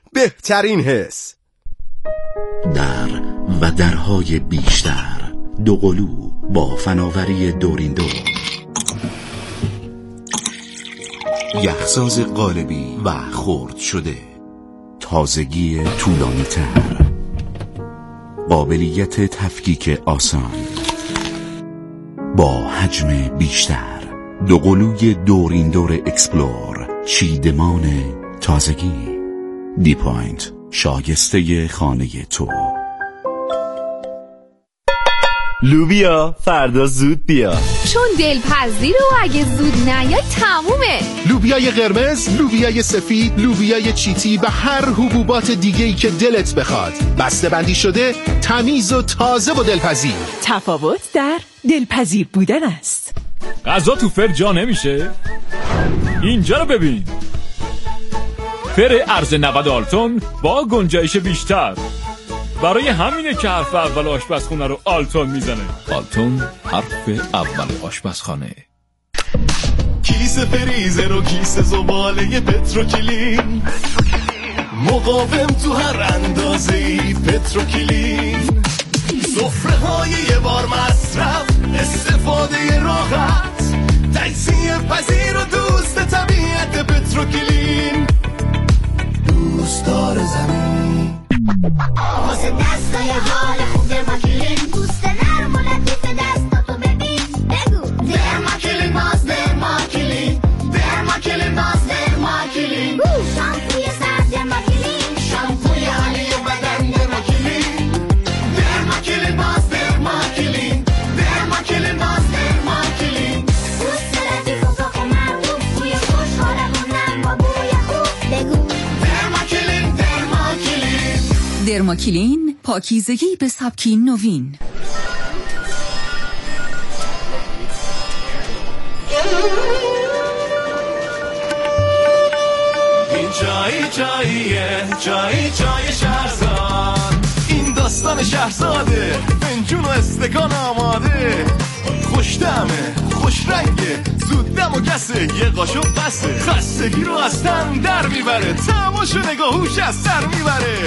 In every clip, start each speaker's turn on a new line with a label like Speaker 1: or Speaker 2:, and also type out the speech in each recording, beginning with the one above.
Speaker 1: بهترین حس.
Speaker 2: در و درهای بیشتر، دوقلو با فناوری دورین. یخساز قالبی و خرد شده، تازگی طولانی تر، قابلیت تفکیک آسان با حجم بیشتر. دوقلوی دورین دور اکسپلور، چیدمان تازگی. دی پوینت، شایسته خانه تو.
Speaker 3: لوبیا فردا زود بیا،
Speaker 4: چون دلپذیر و اگه زود نیای تمومه.
Speaker 5: لوبیای قرمز، لوبیای سفید، لوبیای چیتی و هر حبوبات دیگه‌ای که دلت بخواد. بسته بندی شده، تمیز و تازه و دلپذیر.
Speaker 6: تفاوت در دلپذیر بودن است.
Speaker 7: غذا تو فر جا نمیشه؟ اینجا رو ببین، فر ارز 90 آلتون با گنجایش بیشتر. برای همینه که حرف اول آشپزخونه رو آلتون میزنه. آلتون، حرف اول آشپزخانه.
Speaker 8: کیسه فریزر و کیسه زباله پتروکلین، مقاوم تو هر اندازه‌ای. پتروکلین، سفره های یه بار مصرف، استفاده راحت، تجزیه پذیر و دوست طبیعت. پتروکلین، دوستدار زمین. واسه دستای حال خوب درماکلین، دوست نرم و لطیف دستاتو ببین. بگو درماکلین، باز درماکلین، درماکلین، باز درماکلین. شامپوی سرد درماکلین، شامپوی عالی بدن درماکلین. درماکلین، باز درماکلین، درماکلین، باز درماکلین. دوست لطیف و پاک و مرغوب، بوی خوشحالمون نرم با بوی خوب. بگو درماکلین، درماکلین.
Speaker 6: درماکلین، پاکیزگی به سبکی نوین.
Speaker 8: این جایی شهرزاد. این داستان شهرزاده، فنجون و استکان آماده. خوش طعمه، خوش رنگه، زود دم و کسه، یه قاشق بسه. خستگی رو از تن در میبره، تماشو نگاهوش از سر میبره.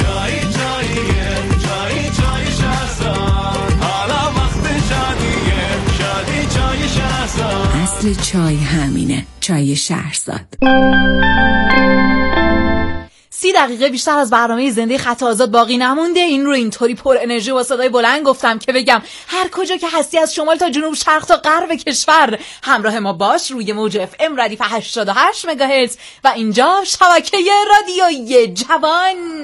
Speaker 8: جایی شهرزاد، حالا وقت شادیه، شادی جای شهرزاد.
Speaker 6: اصل چای همینه، چای شهرزاد.
Speaker 9: 30 دقیقه بیشتر از برنامه زنده خط آزاد باقی نمونده. این رو اینطوری پر انرژی و صدای بلند گفتم که بگم هر کجا که هستی، از شمال تا جنوب، شرق تا غرب کشور، همراه ما باش روی موج FM ردیف 88 مگاهرتز و اینجا شبکه رادیوی جوان.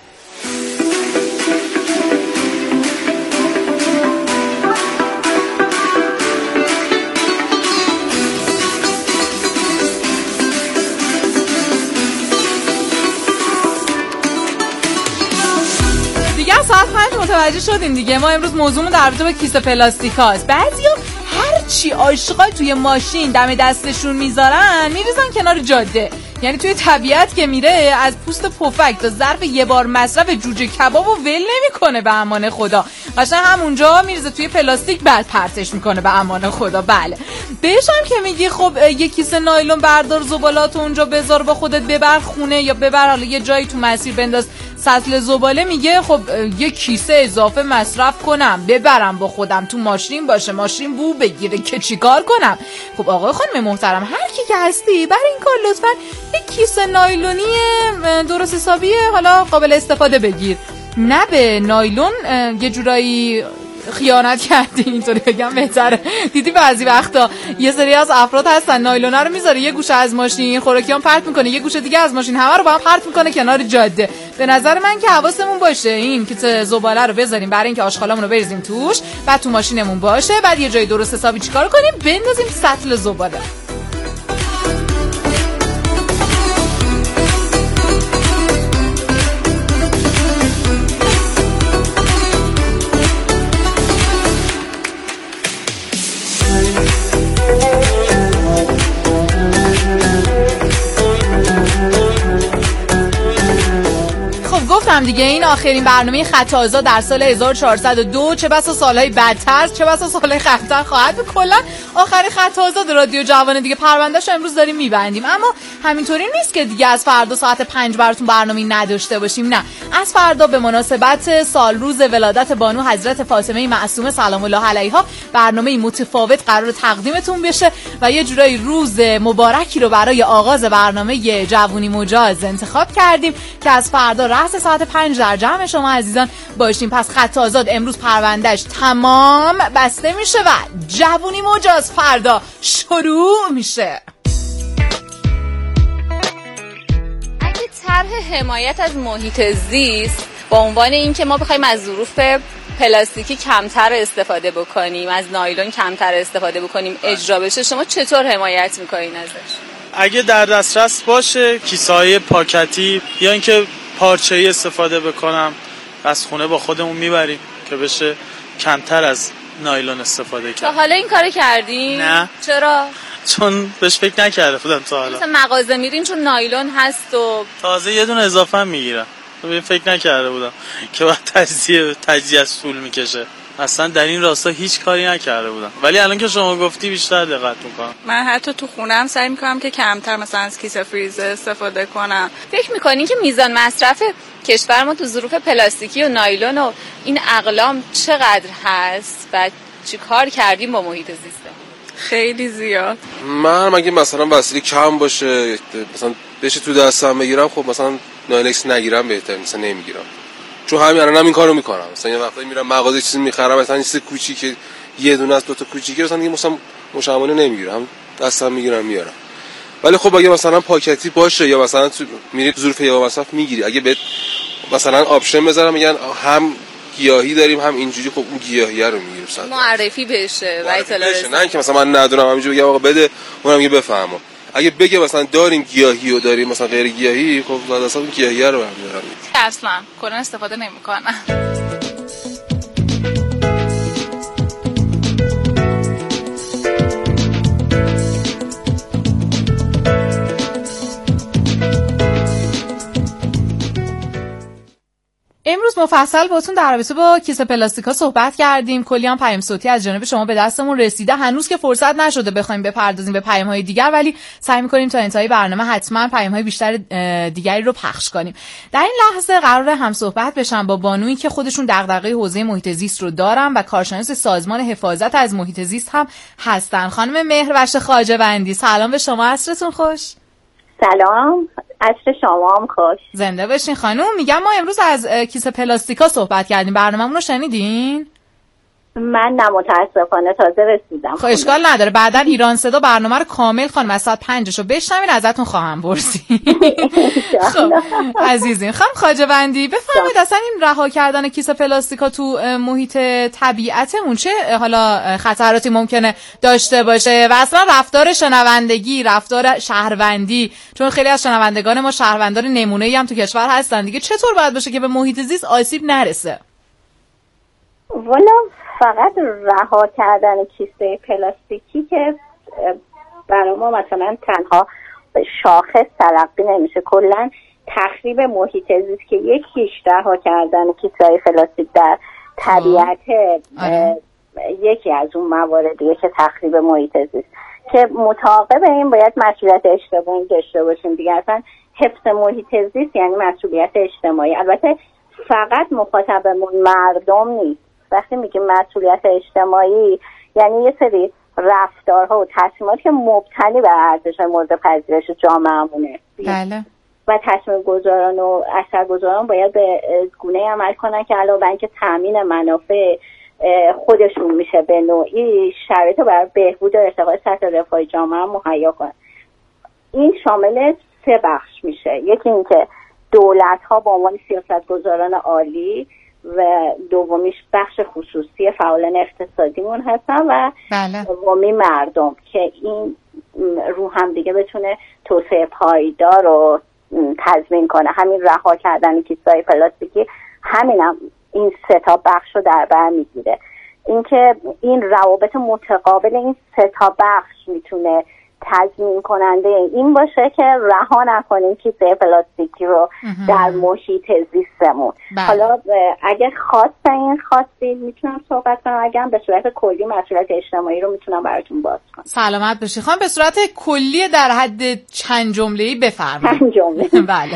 Speaker 9: ساعت 5 متوجه شدیم دیگه. ما امروز موضوعمون در رابطه با کیسه پلاستیک هاست. بعضیا هر چی عاشقا توی ماشین دم دستشون میذارن میریزن کنار جاده. یعنی توی طبیعت که میره از پوست پفک تا ظرف یه بار مصرف جوجه کبابو ول نمیکنه به امان خدا. قشنگ همونجا میریزه توی پلاستیک، بعد پرتش میکنه به امان خدا. بله بهش هم که میگی خب یه کیسه نایلون بردار، زبالات اونجا بذار با خودت، ببر خونه یا ببر حالا یه جایی تو مسیر بنداز سطل زباله. میگه خب یه کیسه اضافه مصرف کنم ببرم با خودم تو ماشین باشه، ماشین بو بگیره که چیکار کنم؟ خب آقای خانم محترم، هر کی که هستی برای این کار لطفاً یه کیسه نایلونی درست حسابی حالا قابل استفاده بگیر. نه به نایلون یه جورایی خیانت کردی، اینطوری بگم بهتره. دیدی بعضی وقتا یه سری از افراد هستن نایلونه رو میذاره یه گوشه از ماشین خوراکیام پرت میکنه، یه گوشه دیگه از ماشین همه رو با هم پرت میکنه کنار جاده. به نظر من که حواسمون باشه این کیسه زباله رو بذاریم برای اینکه آشغالامون رو بریزیم توش، بعد تو ماشینمون باشه، بعد یه جای درست حسابی چیکار کنیم؟ بندازیم سطل زباله. خب گفتم دیگه این آخرین برنامه خط آزاد در سال 1402، چه بسا سالهای بدتر چه بسا سالهای خطر خواهد بود. کلا آخرین خط آزاد رادیو جوانه دیگه، پروندهشو امروز داریم میبندیم. اما همینطوری نیست که دیگه از فردا ساعت 5 براتون برنامه‌ای نداشته باشیم. نه، از فردا به مناسبت سال روز ولادت بانو حضرت فاطمه معصومه سلام الله علیها برنامه‌ای متفاوت قرار تقدیمتون بشه و یه جورایی روز مبارکی رو برای آغاز برنامه جوونی مجاز انتخاب کردیم که از فردا رأس ساعت 5 در جمع شما عزیزان باشیم. پس خط آزاد امروز پروندهش تمام بسته میشه و جوونی مجاز فردا شروع میشه.
Speaker 1: اگه طرح حمایت از محیط زیست با عنوان اینکه ما بخوایم از ظروف پلاستیکی کمتر استفاده بکنیم، از نایلون کمتر استفاده بکنیم اجرا بشه، شما چطور حمایت میکنین ازش؟
Speaker 10: اگه در دسترس باشه کیسه‌های پاکتی یا اینکه پارچه‌ای استفاده بکنم از خونه با خودمون میبریم که بشه کمتر از نایلون استفاده کرد.
Speaker 1: تا حالا این کارو کردین؟
Speaker 10: نه.
Speaker 1: چرا؟
Speaker 10: چون بهش فکر نکرده بودم تا حالا.
Speaker 1: مثلا مغازه میرین چون نایلون هست و
Speaker 10: تازه یه دونه اضافه هم میگیرم. فکر نکرده بودم که باید تجزیه از طول میکشه. اصلا در این راستا هیچ کاری نکرده بودم، ولی الان که شما گفتی بیشتر دقت میکنم.
Speaker 11: من حتی تو خونم سعی میکنم که کمتر مثلا از کیسه فریزر استفاده کنم.
Speaker 1: فکر میکنین که میزان مصرف کشور ما تو ظروف پلاستیکی و نایلون و این اقلام چقدر هست و چی کار کردیم با محیط زیست؟
Speaker 11: خیلی زیاد.
Speaker 12: من مگه مثلا وسیله کم باشه مثلا بشه تو دستم بگیرم، خب مثلا نایلکس نگیرم بهتره، مثلا نمیگیرم. چون همین الانم این کارو میکنم. مثلا یه وقتی میرم مغازه چیزی میخرم، مثلا این سه کوچیکه یه دونه از دو تا کوچیکه مثلا دیگه مثلا مشامونه نمیگیرم، دستم میگیرم میارم. ولی خب اگه مثلا پاکتی باشه یا مثلا میری ظروف یا مصرف میگیری، اگه بهت مثلا آپشن بذارم میگن هم گیاهی داریم هم اینجوری، خب اون گیاهیه رو میگیریم.
Speaker 1: معرفی بشه و اطلاع رسانی.
Speaker 12: نه اینکه مثلا من ندونم همینجوری بگم آقا بده اونم میگه بفهمم. اگه بگه مثلا داریم گیاهی و داریم مثلا غیر گیاهی، خب اصلا اون گیاهیه رو برمی‌دارم.
Speaker 11: اصلا کلا استفاده نمی‌کنم.
Speaker 9: امروز مفصل باهاتون در رابطه با کیسه پلاستیک‌ها صحبت کردیم. کلی هم پیام صوتی از جانب شما به دستمون رسیده. هنوز که فرصت نشده بخوایم بپردازیم به پیام‌های دیگر، ولی سعی می‌کنیم تا انتهای برنامه حتما پیام‌های بیشتر دیگری رو پخش کنیم. در این لحظه قراره هم صحبت بشم با بانویی که خودشون دغدغه حوزه محیط زیست رو دارن و کارشناس سازمان حفاظت از محیط زیست هم هستن. خانم مهروش خواجه‌وندی، سلام به شما، عصرتون خوش.
Speaker 13: سلام، عصر شما هم خوش.
Speaker 9: زنده باشین خانم. میگم ما امروز از کیسه پلاستیکا صحبت کردیم، برنامه‌مون رو شنیدین؟
Speaker 13: من نه متاسفانه تازه رسیدم.
Speaker 9: خب اشکال نداره، بعداً ایران صدا برنامه رو کامل خانم از ساعت 5 رو بشنوین، ازتون خواهم پرسید. خب عزیزین، خانم خواجه‌وندی بفرمایید اصلا این رها کردن کیسه پلاستیکا تو محیط طبیعتمون چه حالا خطراتی ممکنه داشته باشه و اصلا رفتار شنوندگی، رفتار شهروندی، چون خیلی از شنوندگان ما شهروندان نمونه‌ای هم تو کشور هستن دیگه، چطور باید باشه که به محیط زیست آسیب نرسه؟
Speaker 13: والا فقط رها کردن کیسه پلاستیکی که برای ما مثلا تنها شاخص تلقی نمیشه، کلا تخریب محیط زیست که یکیش رها کردن کیسه پلاستیک در طبیعت یکی از اون مواردیه که تخریب محیط زیست، که متعاقب این باید مسئولیت اجتماعی داشته باشیم دیگه. اصلا حفظ محیط زیست یعنی مسئولیت اجتماعی. البته فقط مخاطبمون مردم نیست. وقتی میگیم مسئولیت اجتماعی یعنی یه سری رفتارها و تصمیمات که مبتنی بر ارزش‌های مورد پذیرش جامعه‌مونه.
Speaker 9: بله.
Speaker 13: و تصمیم گذاران و اثرگذاران باید به گونه‌ای عمل کنن که علاوه بر اینکه تامین منافع خودشون میشه به نوعی شرایط برای بهبود و ارتقای سطح رفاه جامعه مهیا کنن. این شامل 3 بخش میشه. یکی اینکه دولت‌ها به عنوان سیاستگزاران عالی و دومیش بخش خصوصی فعالان اقتصادیمون هستن و دومی مردم که این رو هم دیگه بتونه توسعه پایدار رو تضمین کنه. همین رها کردن کیسه‌های پلاستیکی همینم این 3 تا بخش رو در بر میگیره. اینکه این روابط متقابل این 3 تا بخش میتونه تضمین کننده این باشه که رها نکنیم کیسه پلاستیکی رو در محیط زیستمون. حالا اگر خواستید میتونم صحبت کنم، اگر به صورت کلی مسئولیت اجتماعی رو میتونم براتون باز کنم.
Speaker 9: سلامت باشی خانم. به صورت کلی در حد چند جمله‌ای بفرمایید.
Speaker 13: چند جمله.
Speaker 9: بله.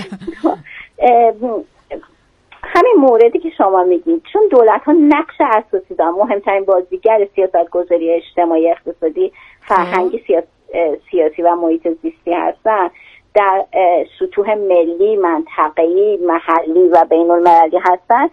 Speaker 13: همین موردی که شما میگید، چون دولت‌ها نقش اساسی دارن، مهمترین بازیگر سیاست‌گذاری اجتماعی، اقتصادی، فرهنگی، سیاسی و محیط زیستی هستن، در سطوح ملی، منطقه‌ای، محلی و بین‌المللی هستن،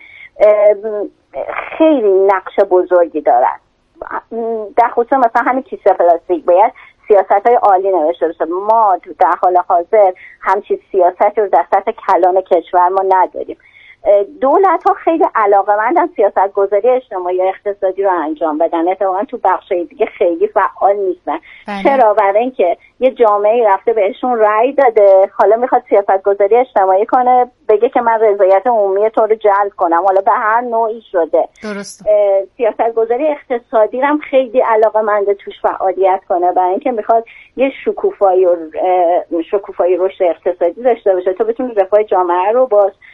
Speaker 13: خیلی نقش بزرگی دارن. در خصوص مثلا همین کیسه پلاستیک باید سیاست‌های عالی نوشته بشه. ما در حال حاضر همچین سیاستی رو در سطح کلان کشور ما نداریم. دولت‌ها خیلی علاقه‌مندن سیاست‌گذاری اجتماعی و اقتصادی رو انجام بدن، اتفاقاً تو بخشای دیگه خیلی فعال نیستن. چرا؟ برای اینکه یه جامعه رفته بهشون رأی داده، حالا میخواد سیاست‌گذاری اجتماعی کنه، بگه که من رضایت عمومی تو رو جلب کنم، حالا به هر نوعی شده.
Speaker 9: درست.
Speaker 13: سیاست‌گذاری اقتصادی هم خیلی علاقه‌منده توش فعالیت کنه، برای اینکه میخواد یه شکوفایی رشد اقتصادی داشته باشه، تو بتونی رفاه جامعه رو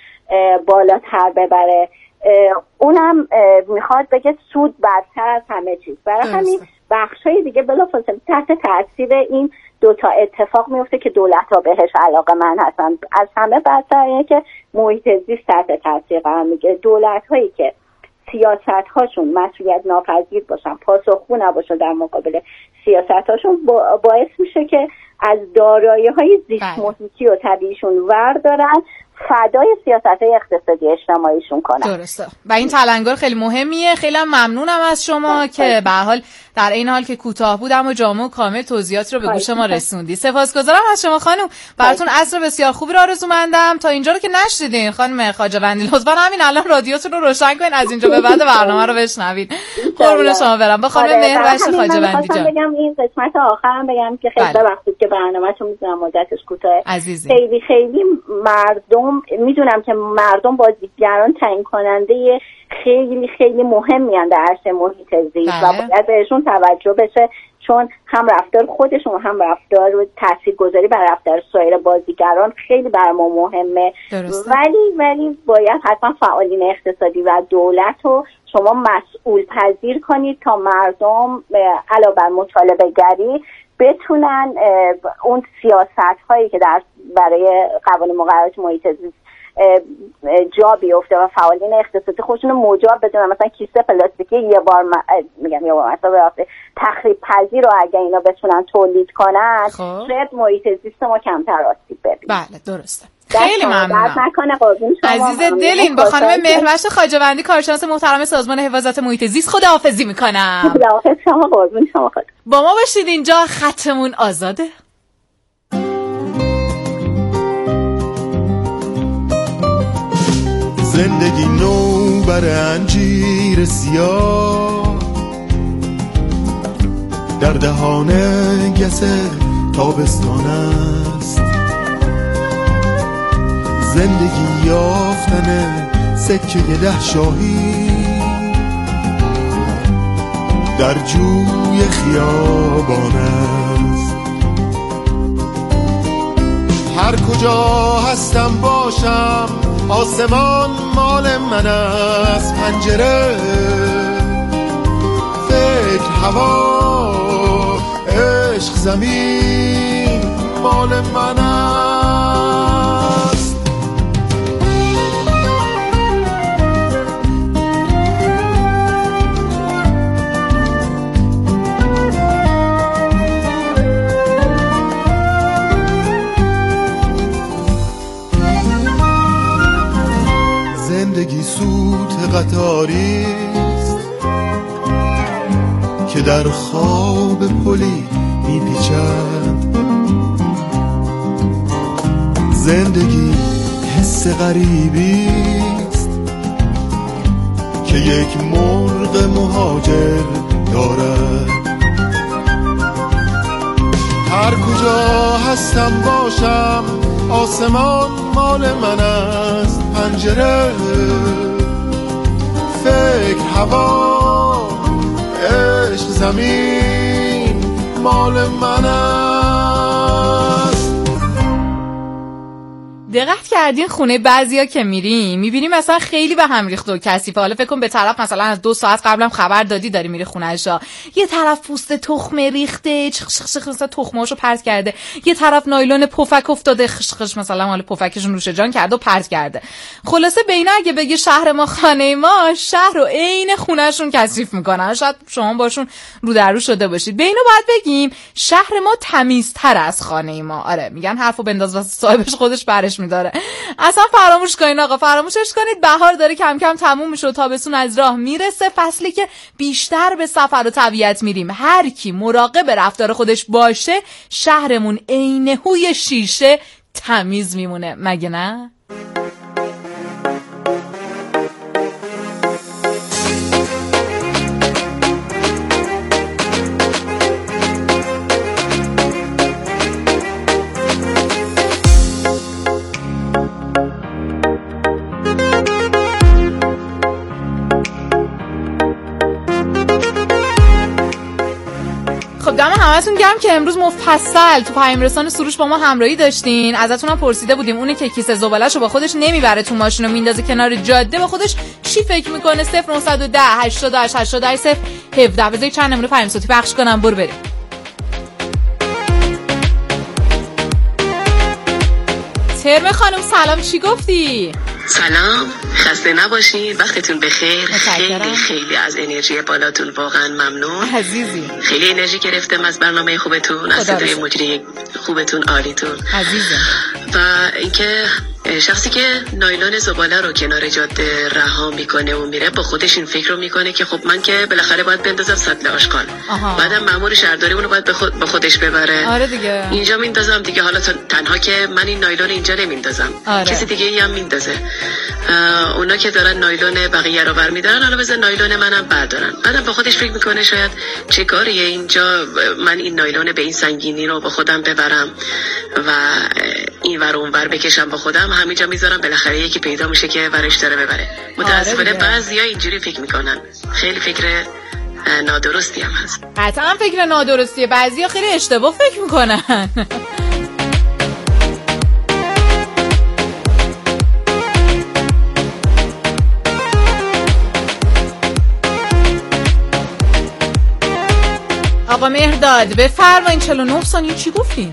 Speaker 13: بالاتر ببره. اونم میخواد بگه سود برتر از همه چیز. برای همین بخشای دیگه بلافاصله تحت تاثیر این دوتا اتفاق میفته که دولت‌ها بهش علاقه‌مند هستن. از همه برتر اینه که محیط زیست تحت تاثیر قرار میگیره. دولت‌هایی که سیاست‌هاشون مسئولیت ناپذیر باشن، پاسخگو نباشن در مقابل سیاست‌هاشون، باعث میشه که از دارایی‌های زیست محیطی و طبیعیشون وردارن، فدای سیاست‌های اقتصادی اجتماعیشون کنن.
Speaker 9: درسته. و این تلنگر خیلی مهمیه. خیلی ممنونم از شما که به هر حال در این حال که کوتاه بود اما جامع و کامل توضیحات رو به گوش ما رسوندی. سپاسگزارم از شما خانم. براتون عصر بسیار خوبی رو آرزومندم. تا اینجا رو که نشنیدین خانم خواجه‌وندی، لطفاً همین الان رادیوتون رو روشن کنین، از اینجا به بعد برنامه رو بشنوید. قربون شما برم. با خانم مهربخش خواجه‌وندی جان.
Speaker 13: بگم این قسمت آخرم بگم که خیلی وقتی که برنامه‌تون می‌ذارم مدتش کوتاه. خیلی خیلی مردم، میدونم که مردم بازیگران تعیین کننده خیلی خیلی مهمی هستند در عرصه محیط زیست و باید بهشون توجه بشه، چون هم رفتار خودشون هم رفتار و تاثیرگذاری بر رفتار سایر بازیگران خیلی بر ما مهمه. ولی باید حتما فعالین اقتصادی و دولت رو شما مسئول پذیر کنید تا مردم علاوه بر مطالبه گری بتونن اون سیاست هایی که برای قوانین مقررات محیط زیست جا بیفته و فعالین اقتصادی خودشون مجاب بدونن. مثلا کیسه پلاستیکی یه بار مثلا تخریب پذیر رو اگه اینا بتونن تولید کنن، شاید محیط زیست ما کمتر آسیب ببینه.
Speaker 9: بله درسته. خیلی ممنونم عزیز دلین. با خانم مهربخش خواجه‌وندی کارشناس محترم سازمان حفاظت محیط زیست خداحافظی میکنم.
Speaker 13: خداحافظ شما. قربون شما. خدا
Speaker 9: با ما باشید. اینجا خطمون آزاده.
Speaker 8: زندگی نو بر انجیر سیاه، در دهان گس تابستان است. زندگی یافتن سکه 10 شاهی در جوی خیابان است. هر کجا هستم باشم آسمان مال من است. پنجره، فکر، هوا، عشق، زمین مال من است. زندگی سوت قطاریست که در خواب پلی میپیچد. زندگی حس غریبیست که یک مرغ مهاجر دارد. هر کجا هستم باشم آسمان مال من است. پنجره، فکر، هوا، عشق، زمین مال من است.
Speaker 9: دقت کردین خونه بعضیا که میریم میبینیم مثلا خیلی به هم ریخته و کثیفه. حالا فکر کن به طرف مثلا از 2 ساعت قبلم خبر دادی داری میری خونه‌شا، یه طرف پوست تخمه ریخته چخ مثلا تخمه‌اشو پرت کرده، یه طرف نایلون پفک افتاده خش مثلا مال پفکشون نوش جان کرده و پرت کرده. خلاصه بینا اگه بگی شهر ما خانه ما، شهر رو عین خونه‌شون کثیف میکنن. شاید شما باشون رو در رو شده باشید. بینا باید بگیم شهر ما تمیزتر از خانه ما. آره میگن حرفو بنداز واسه صاحبش خودش برش میداره. اصلا فراموش کنین آقا، فراموشش کنید. بهار داره کم کم تموم میشه و تابستون از راه میرسه، فصلی که بیشتر به سفر و طبیعت میریم. هر کی مراقب رفتار خودش باشه شهرمون عین هوی شیشه تمیز میمونه، مگه نه؟ دم همتون گرم که امروز مفصل تو پیامرسان سروش با ما همراهی داشتین. ازتونم پرسیده بودیم اونی که کیسه زباله‌شو با خودش نمیبره تو ماشین و میندازه کنار جاده با خودش چی فکر میکنه؟ 0910 88 88 017. بذارید چند نمونه پیام صوتی پخش کنم برو بریم. ترم خانم سلام، چی گفتی؟
Speaker 14: سلام، خسته نباشین، وقتتون بخیر. خیلی خیلی از انرژی بالاتون واقعا ممنون
Speaker 9: عزیزی.
Speaker 14: خیلی انرژی گرفتم از برنامه خوبتون، از صدای مجری خوبتون، عالیتون
Speaker 9: عزیزم.
Speaker 14: و اینکه شخصی که نایلون زباله رو کنار جاده رها میکنه و میره با خودش این فکر رو میکنه که خب من که بالاخره باید بندازم سطل آشغال، بعدم مأمور شهرداری اونو باید با خودش ببره.
Speaker 9: آره دیگه.
Speaker 14: اینجا میندازم دیگه، حالا تنها که من این نایلون اینجا نمیندازم، کسی دیگه ای هم میندازه. اونا که دارن نایلون بقیه رو برمیدارن، حالا بذار نایلون منم بردارن. بعدم با خودش فکر میکنه شاید چه کاریه اینجا من این نایلون به این سنگینی رو با خودم ببرم و این ور اون ور بکشم با خودم، همینجا میذارم بالاخره یکی پیدا میشه که ورش داره ببره. متاسفانه بعضیا اینجوری فکر میکنن. خیلی فکر نادرستی هم هست.
Speaker 9: قطعا فکر نادرستیه، بعضیا خیلی اشتباه فکر میکنن. آقا مهرداد بفرمایید. 49 ثانیه چی گفتین؟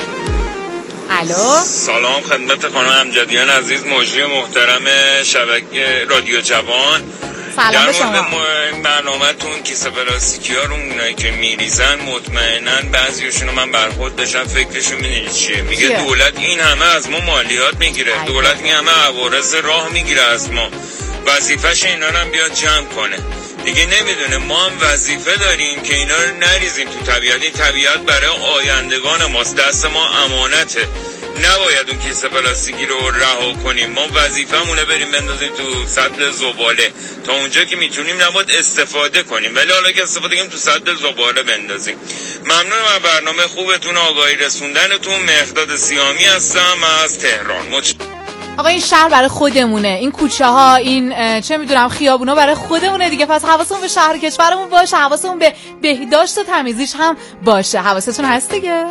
Speaker 9: الو
Speaker 15: سلام خدمت خانم امجدیان عزیز، مجری محترم شبکه رادیو جوان.
Speaker 9: سلام به شما.
Speaker 15: در مورد برنامه‌تون کیسه پلاستیکی ها رو اونایی که میریزن مطمئناً بعضیاشونو من برخورد داشتم فکرشون میدونید چیه؟ میگه دولت این همه از ما مالیات میگیره، دولت این همه عوارض راه میگیره از ما، وظیفه‌ش اینا رو هم بیاد جمع کنه. دیگه نمیدونه ما هم وظیفه داریم که اینا رو نریزیم تو طبیعت. این طبیعت برای آیندگان ماست، دست ما امانته، نباید اون کیسه پلاستیکی رو رها کنیم. ما وظیفه‌مونه بریم بندازیم تو سطل زباله، تا اونجا که میتونیم نباید استفاده کنیم، ولی حالا که استفاده کنیم تو سطل زباله بندازیم. ممنونم از برنامه خوبتون، آگاهی رسوندنتون. مهرداد سیامی هستم از تهران.
Speaker 9: آقا این شهر برای خودمونه، این کوچه ها، این چه میدونم خیابونا برای خودمونه دیگه، پس حواسمون به شهر کشورمون باشه، حواسمون به بهداشت و تمیزیش هم باشه. حواستون هست دیگه؟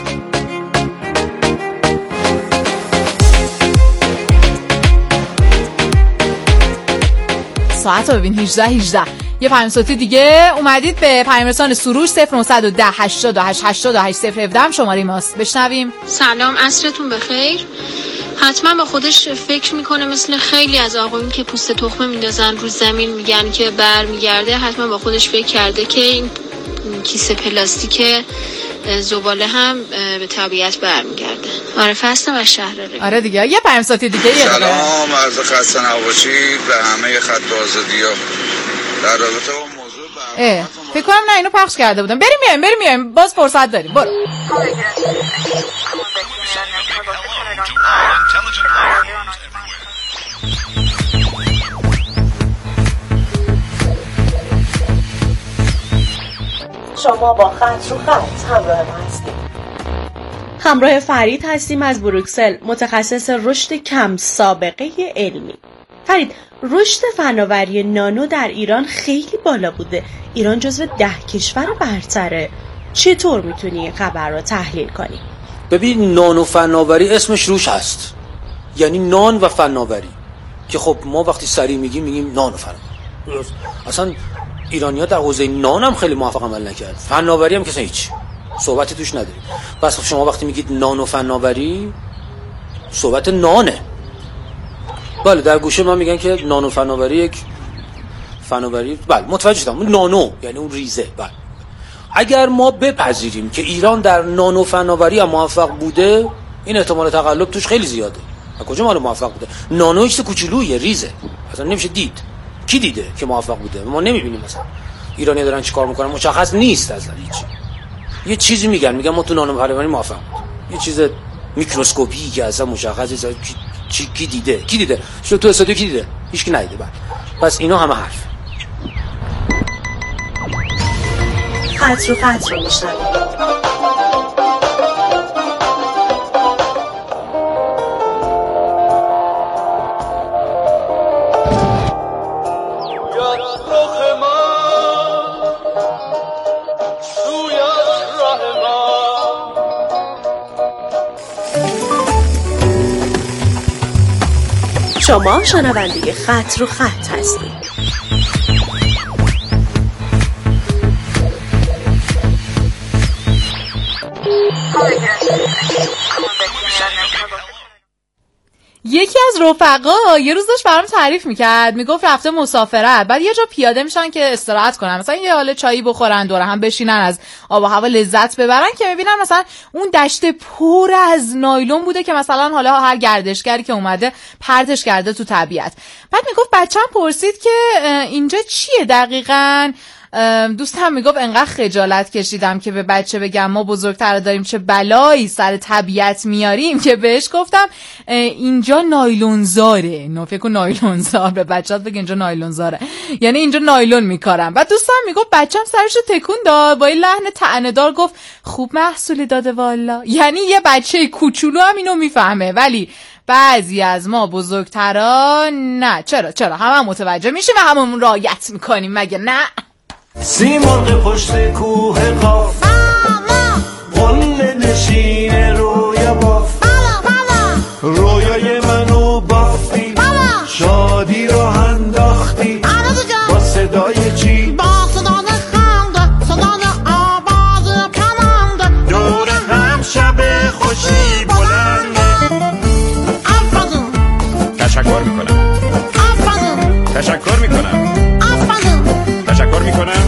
Speaker 9: ساعت رو ببین 18. یه پیام صوتی دیگه اومدید به پیامرسان سروش 0910 88 88 017 شماره ماست. بشنویم.
Speaker 16: سلام، عصرتون بخیر. حتما با خودش فکر میکنه مثل خیلی از آقایون که پوست تخمه میندازن رو زمین میگن که برمیگرده، حتما با خودش فکر کرده که این کیسه پلاستیک زباله هم به طبیعت برمیگرده. عارف هستم از شهر ری.
Speaker 9: آره دیگه. یه پیام صوتی دیگه.
Speaker 17: سلام، عرض خسته نباشید به همه خط آزادی‌ها. در رابطه با موضوع
Speaker 9: فکر کنم نه اینو پخش کرده بودم. بریم میایم باز فرصت داریم. برو.
Speaker 18: شما با خط رو خط همراه ما هستید. همراه فرید هستیم از بروکسل، متخصص رشد کم سابقه علمی. فرید، رشد فناوری نانو در ایران خیلی بالا بوده. ایران جزو 10 کشور برتره. چطور میتونی این خبر رو تحلیل کنی؟
Speaker 19: ببین، نانو فناوری اسمش روش هست. یعنی نان و فناوری، که خب ما وقتی سریع میگیم نان و فناوری. اصلا ایرانی‌ها در حوزه نان هم خیلی موفق عمل نکرد، فناوری هم که هیچ صحبتی توش نداریم. پس شما وقتی میگید نان و فناوری صحبت نانه. بله در گوشه من میگن که نان و فناوری یک فناوری، بله متوجه شدم، نانو یعنی اون ریزه. بله اگر ما بپذیریم که ایران در نانو فناوری هم موفق بوده، این احتمال تقلب توش خیلی زیاده. از کجا معلوم موفق بوده؟ نانو چیز کوچولویه، ریزه، اصلا نمیشه دید. کی دیده که موفق بوده؟ ما نمیبینیم. مثلا ایرانی دارن چیکار میکنن مشخص نیست اصلا هیچ. یه چیزی میگن ما تو نانو فناوری موفق بود، یه چیز میکروسکوپی که اصلا مشخص نیست کی دیده شو تو استودیو کی دیده؟ هیچ کی ندیده. بعد پس اینا همه حرف.
Speaker 18: خط رو خط رو میشنوید. شما شنونده خط رو خط هستید.
Speaker 9: یکی از رفقا یه روز داشت برام تعریف میکرد، میگفت رفته مسافرت، بعد یه جا پیاده میشن که استراحت کنن، مثلا یه حاله چایی بخورن، دوره هم بشینن، از آب و هوا لذت ببرن، که میبینن مثلا اون دشت پر از نایلون بوده که مثلا حالا هر گردشگری که اومده پرتش کرده تو طبیعت. بعد میگفت بچه‌م پرسید که اینجا چیه دقیقاً؟ دوستم میگفت انقدر خجالت کشیدم که به بچه بگم ما بزرگتر داریم چه بلایی سر طبیعت میاریم، که بهش گفتم اینجا نایلونزاره. فکر کن نایلونزار به بچه‌ات بگه اینجا نایلونزاره، یعنی اینجا نایلون میکارم. بعد دوستم میگفت بچه‌م سرشو تکون داد با این لحن طعنه‌دار گفت خوب محصولی داده والا. یعنی یه بچه کوچولو هم اینو میفهمه، ولی بعضی از ما بزرگتران نه. چرا همه متوجه میشیم و هممون رعایت میکنیم، مگه نه؟
Speaker 8: سیمرغ پشت کوه قاف، قله نشین رویا باف، رویای منو بافتی، شادی رو انداختی، با صدای چی؟
Speaker 20: با صدای خنده، صدای آواز کمانده،
Speaker 8: دور هم شب خوشی بلنده.
Speaker 20: آفرین.
Speaker 7: تشکر میکنم.
Speaker 20: آفرین.
Speaker 7: تشکر میکنم. تشکر میکنم.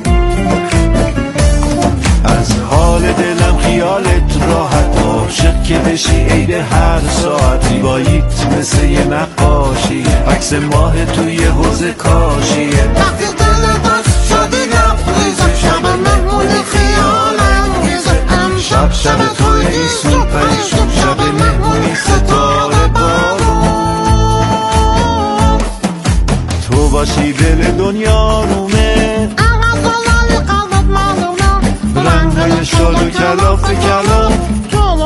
Speaker 8: از حال دلم خیالت راحت، عاشق که بشی عید هر ساعت، زیباییت مثل یه نقاشی، عکس ماه توی حوض کاشیه.
Speaker 20: وقتی دل داشت شدی لبریزه، شب مهمونی خیال انگیزه،
Speaker 8: شب توی ایسون پریشون، شب مهمونی ستاره بارون، تو باشی دل دنیا رومه، رنگای شاد و کلاف کلام،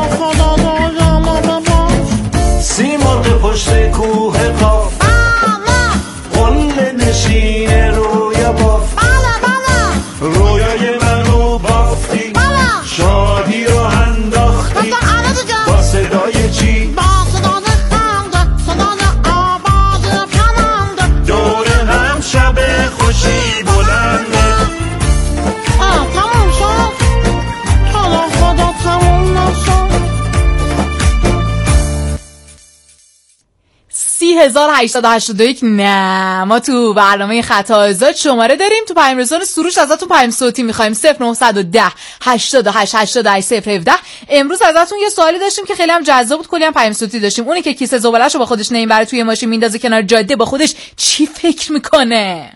Speaker 8: سیمرغ پشت کوه قاف، قله نشین روی باف، رویای منو بافتی، شادی رو انداختی، با صدای چی؟
Speaker 20: با صدای خنده، صدای آواز کمانده،
Speaker 8: دور هم شب خوشی بلنده.
Speaker 20: تموم شد؟ حالا خدا تموم نشد.
Speaker 9: 3881. نه، ما تو برنامه خطا آزاد شماره داریم، تو پیام رسان سروش ازتون پیام صوتی میخوایم 0910 88 88 017. امروز ازتون یه سوالی داشتیم که خیلی هم جذاب بود، کلی هم پیام صوتی داشتیم. اونی که کیسه زباله‌شو با خودش نمیبره توی ماشین میندازه کنار جاده، با خودش چی فکر میکنه؟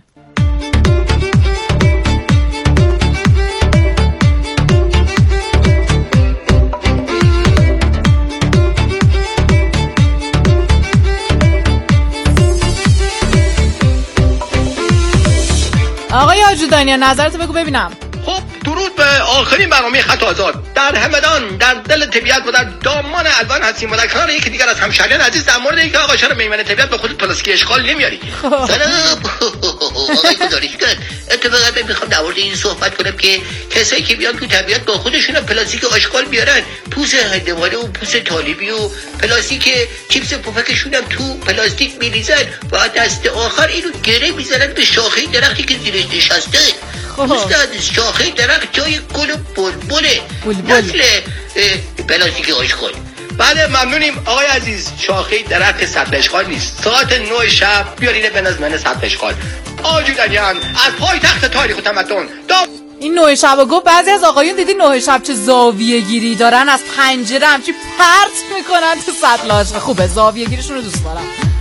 Speaker 9: آقای آجودانی نظرتو بگو ببینم.
Speaker 21: خب درود به آخرین برنامه خط آزاد. در همدان، در دل طبیعت و در دامان الوان هستیم و در کنار یکی دیگر از همشهریان عزیز در مورد اینکه آقا چرا میمنه طبیعت به خود پلاستیکی اشغال نمیاری. سلام آقای گزارشگر، که فقط میخوام در مورد این صحبت کنم که کسایی که بیان تو طبیعت با خودشون پلاستیک آشغال بیارن، پوست هندوانه و پوست طالبی و پلاستیک چیپس پفکشون هم تو پلاستیک میریزن و دست آخر اینو گره میزنن به شاخه درختی که زیرش نشسته. دوستان شاخه درخت جای گل و بلبله، نسل پلاستیک آشغال. بله ممنونیم آقای عزیز. شاخه درخت سطل اشغال نیست. ساعت 9 شب بیارینه به نظمن سطل اشغال. آجودنیان از پای تخت تاریخ و تمدن.
Speaker 9: این 9 شب گفت بعضی از آقایون دیدی 9 شب چه زاویه گیری دارن، از پنجره همچی پرت میکنن تو سطل اشغال. خوبه، زاویه گیریشون رو دوست دارم.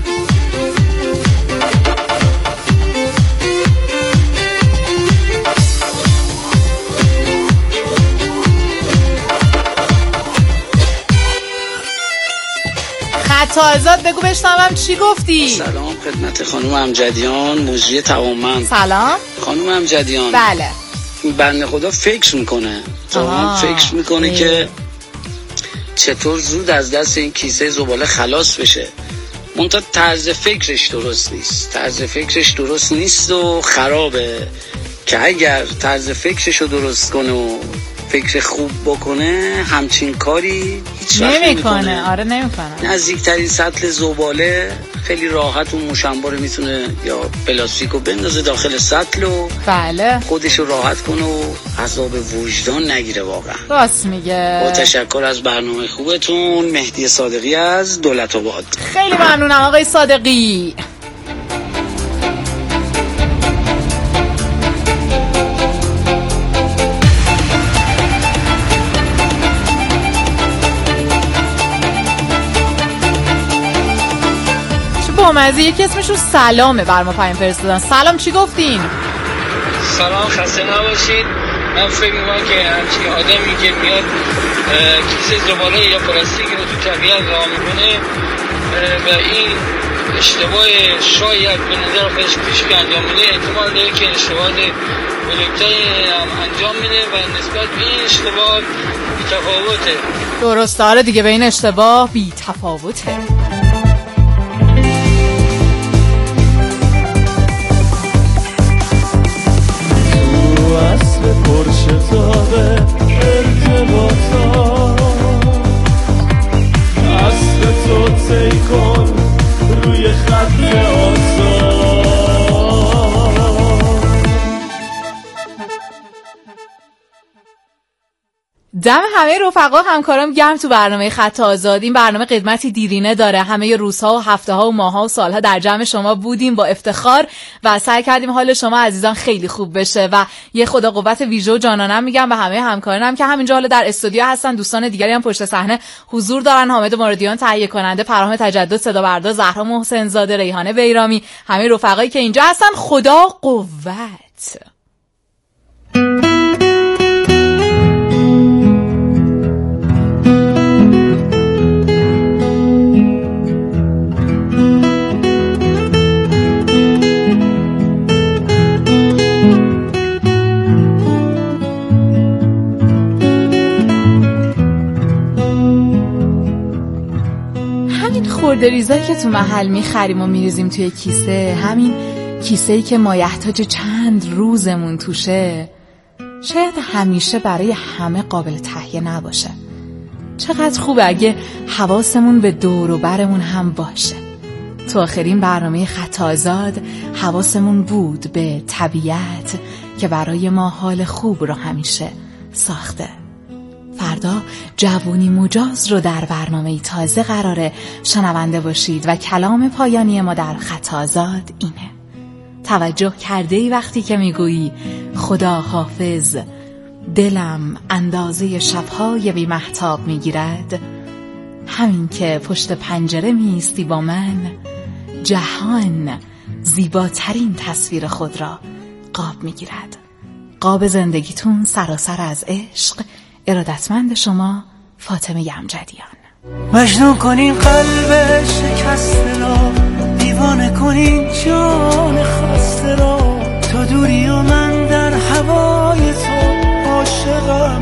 Speaker 9: خطاازاد بگو بشنوم چی گفتی؟
Speaker 2: سلام خدمت خانم امجدیان، مجری توانمند.
Speaker 9: سلام
Speaker 2: خانم امجدیان.
Speaker 9: بله.
Speaker 2: بنده خدا فکر میکنه که چطور زود از دست این کیسه زباله خلاص بشه. منتها طرز فکرش درست نیست و خرابه، که اگر طرز فکرش رو درست کنه و فکر خوب بکنه همچین کاری هیچ وقت نمیکنه.
Speaker 9: آره نمیکنه.
Speaker 2: نزدیکترین سطل زباله خیلی راحت اون مشنبار میتونه یا پلاستیکو بندازه داخل سطل و
Speaker 9: بله
Speaker 2: خودشو راحت کنه و عذاب وجدان نگیره. واقعا
Speaker 9: راست میگه.
Speaker 2: با تشکر از برنامه خوبتون. مهدی صادقی از دولت‌آباد.
Speaker 9: خیلی ممنونم آقای صادقی. از یکی اسمشون سلامه بر ما پیام فرستادن. سلام چی گفتین؟
Speaker 2: سلام خسته نباشید. من فکر می‌کنم که همچین آدمی که میاد کیسه زباله یا پلاستیک رو تو طبیعت رها میکنه و این اشتباه شاید به نظر خودش پیش انجام میده، احتمال داره که اشتباه بزرگتری هم انجام میده و نسبت به این اشتباه بی‌تفاوته.
Speaker 9: درست داره دیگه، به این اشتباه بی‌تفاوته.
Speaker 22: اصل پرشتابه ارتباطا اصل تو تی کن روی خط آسان.
Speaker 9: دم همه رفقا همکارام گرم تو برنامه خط آزاد. این برنامه قدمتی دیرینه داره. همه روزها و هفته‌ها و ماه‌ها و سال‌ها در جمع شما بودیم با افتخار و سعی کردیم حال شما عزیزان خیلی خوب بشه و یه خدا قوت ویژه و جانانم میگم به همه همکارانم که همینجا حالا در استودیو هستن. دوستان دیگری هم پشت صحنه حضور دارن. حامد مرادیان تهیه کننده، پرهام تجدد صدا بردار، زهرا محسن زاده، ریحانه بیرامی، همه رفقایی که اینجا هستن. خدا قوت. خردریزایی که تو محل میخریم و میریزیم توی کیسه، همین کیسه‌ای که مایحتاج چند روزمون توشه، شاید همیشه برای همه قابل تهیه نباشه. چقدر خوبه اگه حواسمون به دور و برمون هم باشه. تو آخرین برنامه خط آزاد حواسمون بود به طبیعت که برای ما حال خوب رو همیشه ساخته. فردا جوونی مجاز رو در برنامه تازه قراره شنونده باشید و کلام پایانی ما در خط آزاد اینه: توجه کرده ای وقتی که میگویی خدا حافظ، دلم اندازه شبهای بی مهتاب میگیرد، همین که پشت پنجره میستی با من، جهان زیباترین تصویر خود را قاب میگیرد. قاب زندگیتون سراسر از عشق. ارادتمند شما، فاطمه امجدیان.
Speaker 22: مجنون کنین قلب شکسته را، دیوانه کنین جان خسته را، تو دوری و من در هوای تو عاشقم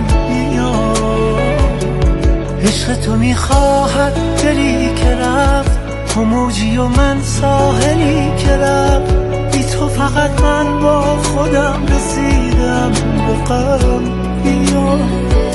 Speaker 22: میاد. عشق تو میخواهد دلی که رفت، تو موجی و من ساحلی که رفت، بی تو فقط من با خودم رسیدم به غم. بیا